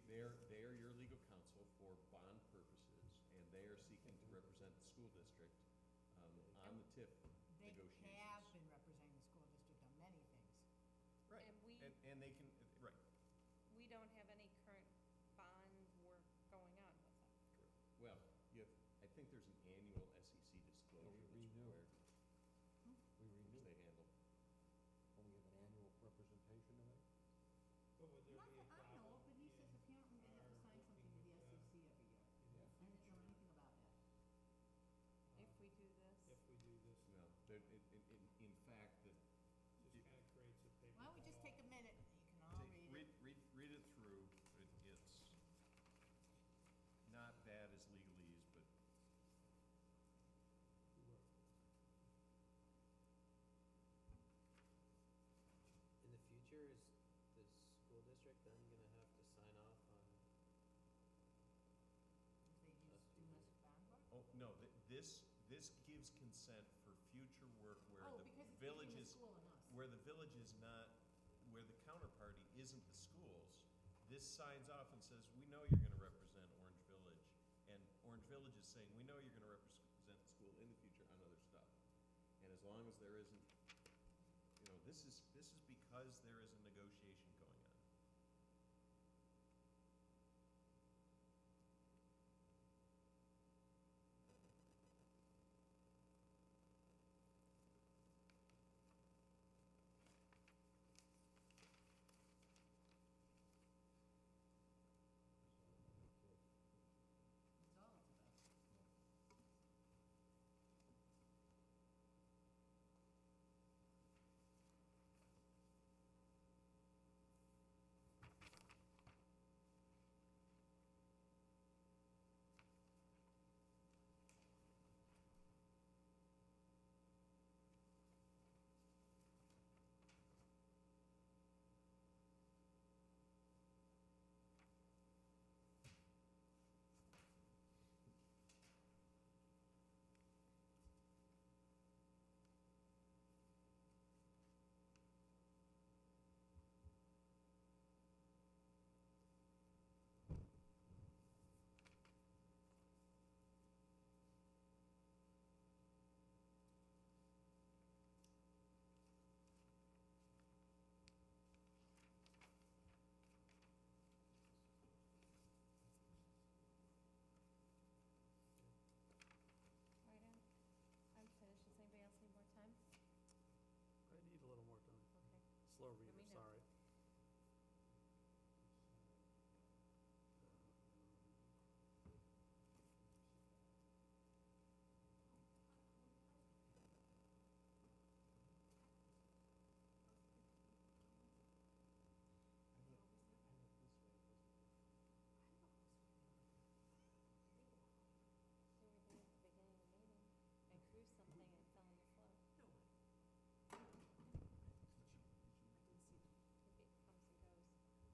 they are your legal counsel for bond purposes, and they are seeking to represent the school district on the TIF They negotiations. have been representing the school district on many things. Right, and they can, right. We don't have any current bond work going on with them. Correct. Well, I think there's an annual SEC disclosure that's renew. required, We which they renew, handle. when we have an annual representation to make. But would there Not be a that I know of, problem but he says in apparently they have to our sign something with the working with, SEC every year. in the Yeah. I didn't know future, anything about that. If we do this, if we do this? No, in fact, Just kind of creates a paper. Why don't we just ball. take a minute, you can all read it. read it through. It's not bad as legalese, but In the future, is the school district then gonna have to sign off on? They just do this bond work? oh no, this gives consent for future work where Oh, the because it's village between the is school and us. where the village is not, where the counterparty isn't the schools. This signs off and says, we know you're gonna represent Orange Village, and Orange Village is saying, we know you're gonna represent the school in the future on other stuff. And as long as there isn't, this is because there is a negotiation going on. That's all it's about. right, I'm finished. Does anybody else need more time? I need a little more time. Okay. Slow Let me reader, know. sorry. Do everything at the beginning of the meeting. I threw something and it fell on the floor. No. I didn't see them. Maybe it comes and goes.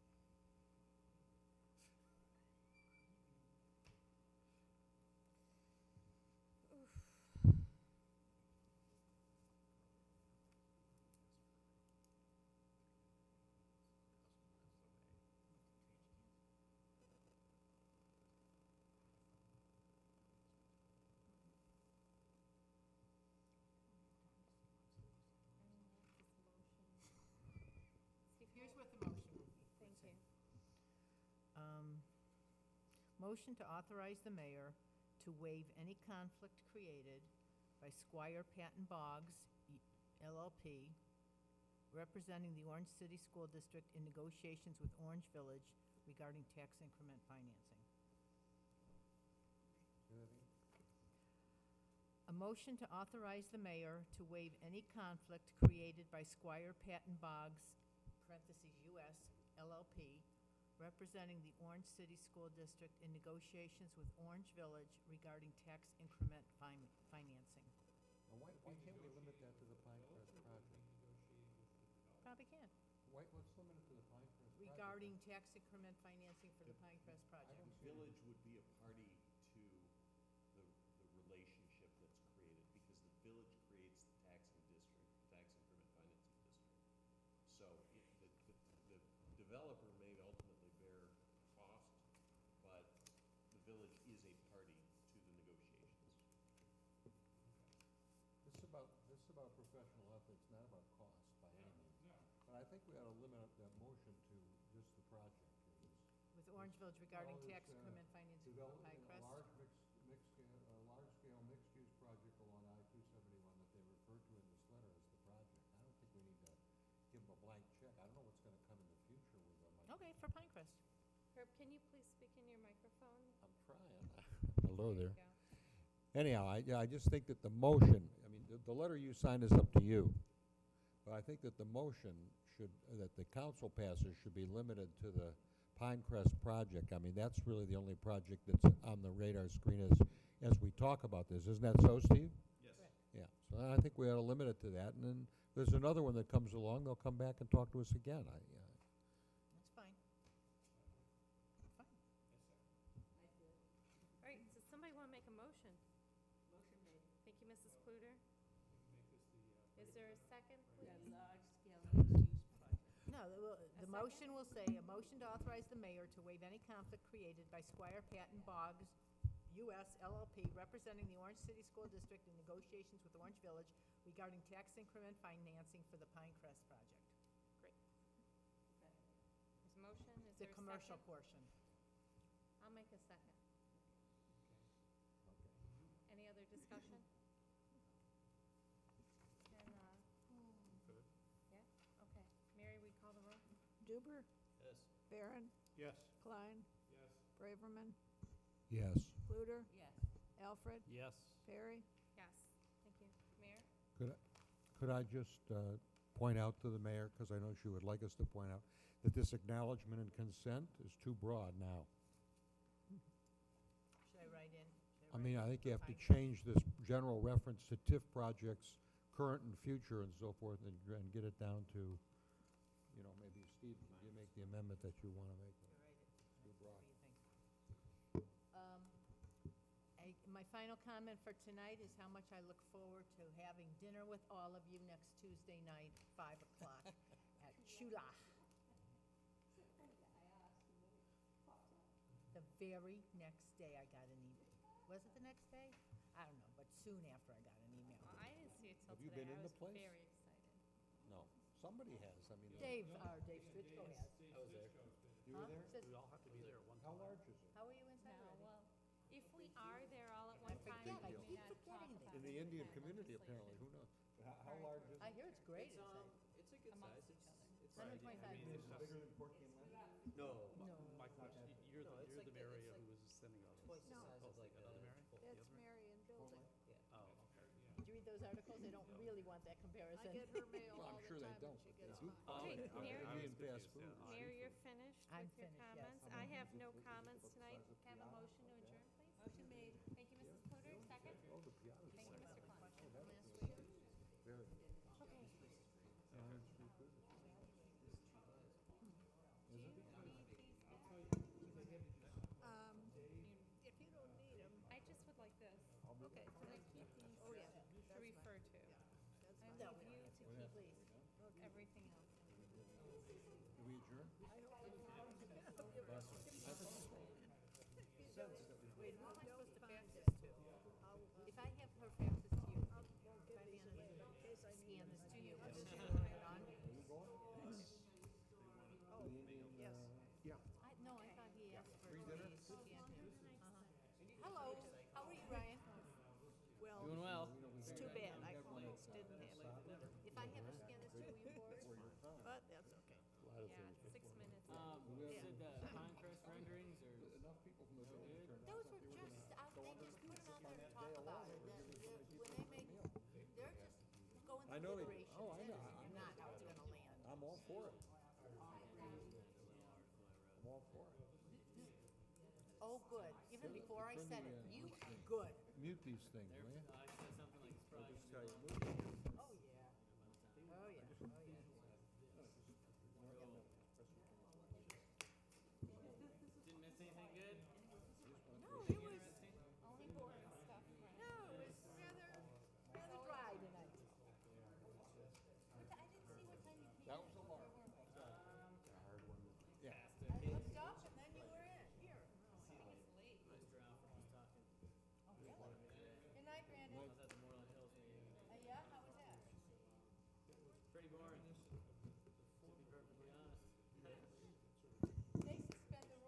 This motion. Steve, Here's how- what the motion would be. Thank you. Motion to authorize the mayor to waive any conflict created by Squire Patton Boggs LLP, representing the Orange City School District in negotiations with Orange Village regarding tax increment financing. Say that again? A motion to authorize the mayor to waive any conflict created by Squire Patton Boggs, parentheses, US, LLP, representing the Orange City School District in negotiations with Orange Village regarding tax increment financing. Now, why can't we limit that to the Pinecrest project? Negotiating with the Probably can. Let's limit it to the Pinecrest project. Regarding tax increment financing for the Pinecrest project. don't The village would be a party to the relationship that's created, because the village creates the taxing district, the tax increment financing district. So the developer may ultimately bear costs professional ethics, not about cost by any means. But I think we ought to limit that motion to just the project. With Orange Village regarding Well, tax it's, increment financing for Developing a Pinecrest. large-scale mixed-use project along I-271 that they refer to in this letter as the project. I don't think we need to give them a blank check. I don't know what's gonna come in the future with them. Okay, for Pinecrest. Herb, can you please speak in your microphone? I'm trying. Hello There there. you go. Anyhow, I just think that the motion, I mean, the letter you signed is up to you. But I think that the motion that the council passes should be limited to the Pinecrest project. I mean, that's really the only project that's on the radar screen as we talk about this. Isn't that so, Steve? Yes. Yeah, so I think we ought to limit it to that, and then there's another one that comes along, they'll come back and talk to us again. That's fine. Fine. All right, does somebody want to make a motion? Motion made. Thank you, Mrs. Kluter. Make this the, Is there a second, The please? large-scale mixed-use project. No, the second? motion will say, a motion to authorize the mayor to waive any conflict created by Squire Patton Boggs, U.S. LLP, representing the Orange City School District in negotiations with Orange Village regarding tax increment financing for the Pinecrest project. Great. There's a motion, is The there a second? commercial portion. I'll make a second. Any other discussion? And, yeah, okay. Mary, we call the roll? Duber, Yes. Barron, yes. Klein, Yes. Braverman, Yes. Fluter, Yes. Alfred, Yes. Perry. Yes, thank you. Mayor? Could I just point out to the mayor, because I know she would like us to point out, that this acknowledgement and consent is too broad now. Should I write in? I mean, I think you have to Pinecrest? change this general reference to TIF projects, current and future and so forth, and get it down to, you know, maybe Steve, you make the amendment that you want to make. You're right. Too broad. What do you think? My final comment for tonight is how much I look forward to having dinner with all of you next Tuesday night, 5 o'clock at Chula. The very next day I got an email. Was it the next day? I don't know, but soon after I got an email. Well, I didn't see it till Have you today. been in I the was place? very excited. No, somebody has, I mean. Dave Stritchko has. I was there. You Huh? were there? Says- We all have to be there at one How time. large is it? How are you inside No, already? well, if we are there all at I one time, forget, I we may keep not talk forgetting about that. In it the Indian in community, legislation. apparently, who knows? How Very large is I it? hear it's great It's, inside. it's a good Amongst size. each other. It's 125 I mean, years. it's just, Bigger than Porky and Len? No. No. Mike, you're No, the, it's you're like the the- Mary it's like who was sending all this. Twice the No. size Oh, of like another Mary? full- It's Marion Building. Yeah. Oh, okay. Did you read those articles? They don't really want that comparison. I get her mail Well, I'm all the sure they time and don't, she but they gets do. mine. Oh, Okay, okay, okay. Mayor- I was Indian fast confused, food. yeah. Mayor, you're finished I'm with your finished, yes. comments. I have no comments tonight. Can I have a motion to adjourn, please? Motion made. Thank you, Mrs. Kluter. Second? Oh, the Piatta's Thank you, nice. Mr. Klein. Very. Okay. If you don't need them, I just would like this. okay. Can I keep these Oh, yeah. to refer to? That's I fine. leave you to keep everything else. Do we adjourn? Wait, who am I supposed to fax this to? If I have her fax this to you, Won't give these away in case I need scan them. this to you, and just forward it on? Oh, yes. No, I thought he asked for me to scan him. Hello, how are you, Ryan? Well, Doing well. it's too bad. I almost didn't have it. If I have her scan this to you, will you forward it? But that's okay. Yeah, 6 minutes. Said Pinecrest renderings or? Enough people from the village turned out. Those were just, they just put them out there to talk about it. When they make, they're just going I through know they- iterations. oh, I know. and not how it's gonna land. I'm all for it. I'm all for it. Oh, good. Even before I said it, Turn the, you are good. Mute these things, will you? I said something like surprise. Just tell you, mute them.